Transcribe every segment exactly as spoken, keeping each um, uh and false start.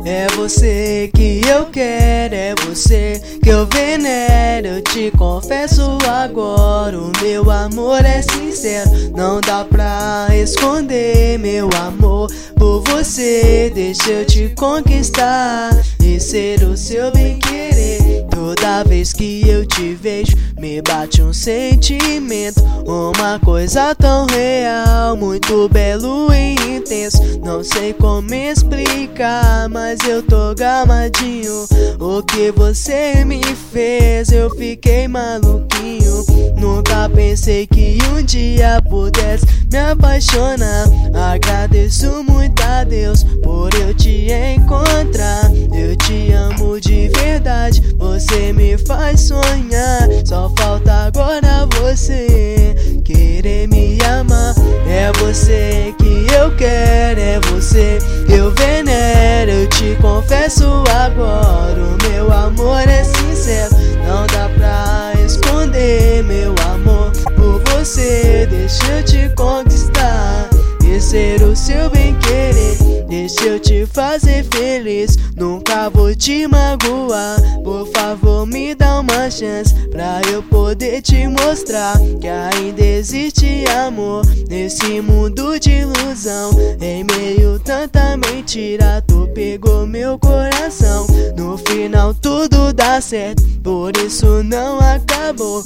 É você que eu quero, é você que eu venero. Eu te confesso agora, o meu amor é sincero. Não dá pra esconder meu amor por você. Deixa eu te conquistar e ser o seu bem-querer. Toda vez que eu te vejo, me bate um sentimento, uma coisa tão real, muito belo e intenso. Não sei como explicar, mas eu tô gamadinho. O que você me fez, eu fiquei maluquinho. Nunca pensei que um dia pudesse me apaixonar. Agradeço muito a Deus por eu te encontrar. Eu te amo de verdade, você me faz sonhar. Só falta agora você querer me amar. É você que eu quero, é você que eu venero. Eu te confesso agora, o meu amor é sincero. Não dá pra esconder meu amor por você. Deixa eu te conquistar e ser o seu bem-querer. Deixa eu te fazer feliz, nunca vou te magoar. Por favor, me dá uma chance pra eu poder te mostrar que ainda existe amor nesse mundo de ilusão. Em meio tanta mentira, tu pegou meu coração. No final tudo dá certo, por isso não acabou.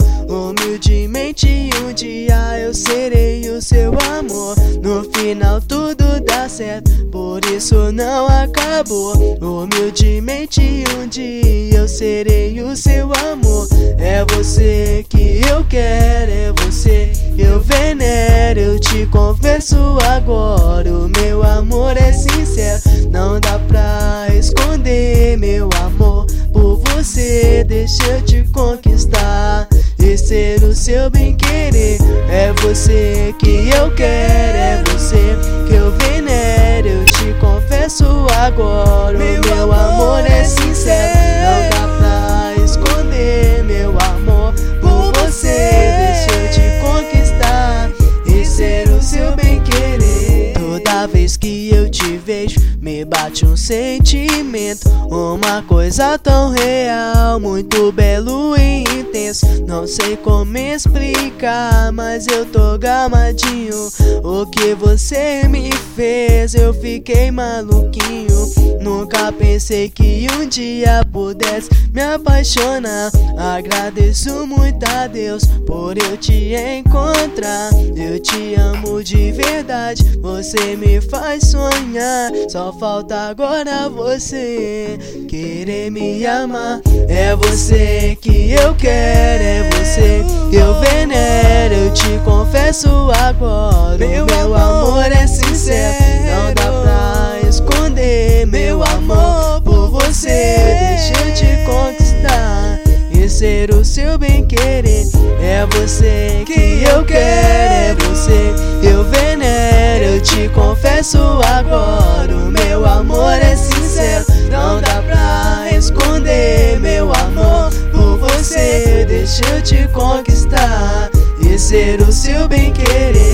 Humildemente um dia eu serei o seu amor. No final tudo dá certo, por isso não acabou. Humildemente um dia eu serei o seu amor. É você que eu quero, é você que eu venero. Eu te confesso agora, o meu amor é sincero. Não dá pra esconder meu amor por você. Deixa eu te conquistar e ser o seu bem-querer. É você que eu quero, é você que eu venero. Eu te confesso agora, o meu, meu amor é sincero. Não dá pra esconder meu amor por você. Deixa eu te conquistar e ser o seu bem-querer. Toda vez que eu te vejo, me bate um sentimento, uma coisa tão real, muito belo e intenso. Não sei como explicar, mas eu tô gamadinho. O que você me fez, eu fiquei maluquinho. Nunca pensei que um dia pudesse me apaixonar. Agradeço muito a Deus por eu te encontrar. Eu te amo de verdade, você me faz sonhar. Só falta agora você querer me amar. É você que eu quero, é você que eu venero. Eu te confesso agora, meu, meu amor é sincero. Não dá pra esconder meu amor por você. Deixa eu te conquistar e ser o seu bem-querer. É você que eu quero, é você que eu venero. Eu te confesso agora, o meu amor é sincero. Não dá pra esconder meu amor por você. Deixa eu te conquistar e ser o seu bem-querer.